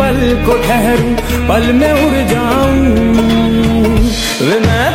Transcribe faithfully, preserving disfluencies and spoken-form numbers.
पल को ठहरूं, पल में उड़ जाऊं। वे मैं